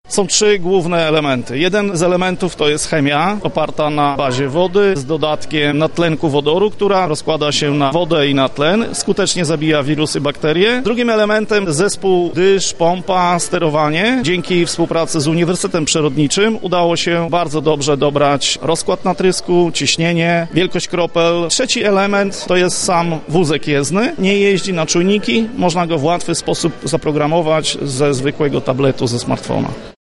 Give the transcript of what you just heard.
Są 3 główne elementy. Jeden z elementów to jest chemia, oparta na bazie wody z dodatkiem nadtlenku wodoru, która rozkłada się na wodę i na tlen, skutecznie zabija wirusy, bakterie. Drugim elementem zespół dysz, pompa, sterowanie. Dzięki współpracy z Uniwersytetem Przyrodniczym udało się bardzo dobrze dobrać rozkład natrysku, ciśnienie, wielkość kropel. Trzeci element to jest sam wózek jezdny. Nie jeździ na czujniki, można go w łatwy sposób zaprogramować ze zwykłego tabletu, ze smartfona.